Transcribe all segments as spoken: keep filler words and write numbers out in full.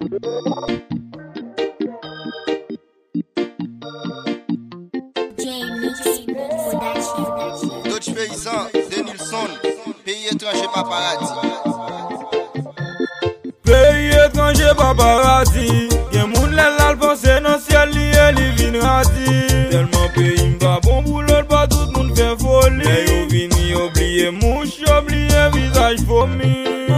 D'autres paysans, Denilson, pays étranger paparazzi. Pays étranger paparazzi. Gen moun lè lal pense nan ciel li e li vin rati. Tellement pays m'pa bon boulot, pas tout moun fait folie. Mais yo vini oublier mouche, oublier visage vomi.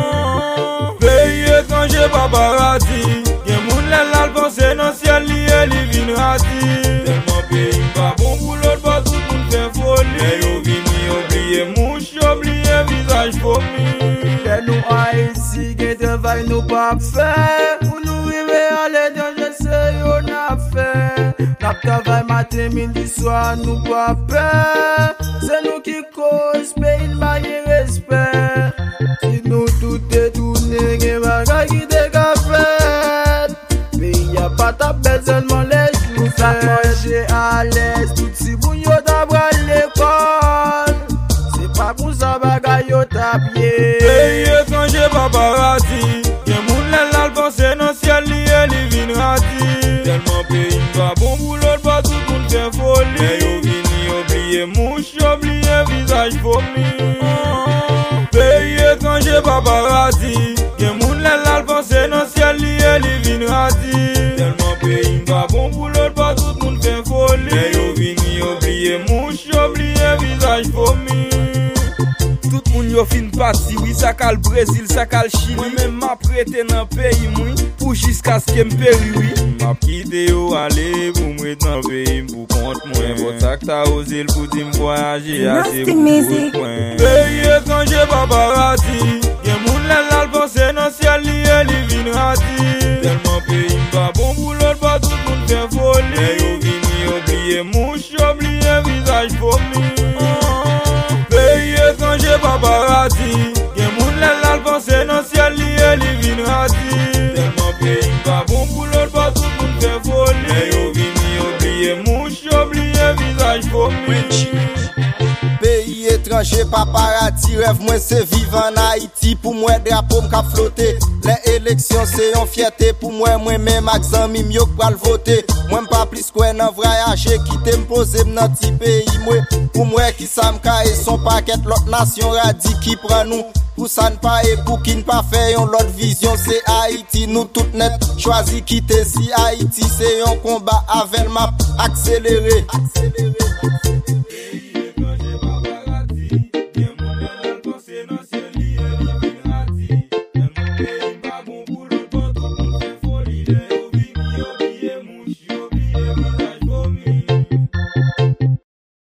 Pays étranger paparazzi. Gen moun lè lal pense nan ciel li e li vin rati. Tellement pays m'pa bon boulot, pas tout moun fait folie. Mais yo vini oublier mouche, oublier visage vomi. C'est nous Haïti qui travail nous pas faire. Pour nous arriver à l'étranger, c'est yon a fait. N'a travail matin, midi, soir, nous pas peur. C'est nous qui cause pays de manière respect. Si nous tout est tourné, y'a bagay qui décafé. Pays y'a pas ta bête, seulement les jours. Ça manger à l'aise, tout si bon yo d'abra l'école. C'est pas pour ça bagay yo tapier. Pays étranger paparazzi. Gen moun lè lal pense nan ciel li e li vin rati. Tellement pays m'pa bon boulot, pas tout moun fait folie. Mais yo vini oublier mouche, oublier visage vomi. Pays étranger paparazzi. Gen moun lè lal pense nan ciel li e li vin rati. Tellement pays m'pa bon boulot, pas tout moun fait folie. Mais yo vini oublier mouche, oublier visage vomi. Tout moun yo fin parti, oui, ça kal Brésil, ça kal Chili. Moi même m'a prêté dans pays moui, pour jusqu'à ce que m'péri, oui. M'a quitté yo aller, pour m'être dans pays, pour compte moi. Votre sac t'a osé pour dire m'voyager, assez pour votre point. Pays étranger paparazzi. Gen moun lè lal pense nan ciel li e li vin rati. Tellement pays m'pa bon boulot, pas tout moun fait folie. Mais yo vini oublier mouche, oublier visage vomi. Pays étranger paparazzi. Gen moun lè lal pense nan ciel li e li vin rati. Tellement pays m'pa bon boulot, pas tout moun fait folie. Mais yo vini oublier mouche, oublier visage vomi. Pays étranger paparazzi, rêve moi c'est vivre en Haïti. Pour moi drapeau m'ka flotter. Les élections c'est une fierté pour moi. Moi même ak zami m'yo pral voter. Moi m'pa plus quoi nan voyager, quitter m'poser m'nan ti pays moi. Pour moi qui sa m'ka et son paquet l'autre nation radi qui prend nous. Pour ça n'pas et pour qui n'pas fait yon l'autre vision c'est Haïti. Nous tout net choisi quitter si Haïti c'est un combat avec map accéléré. Accéléré.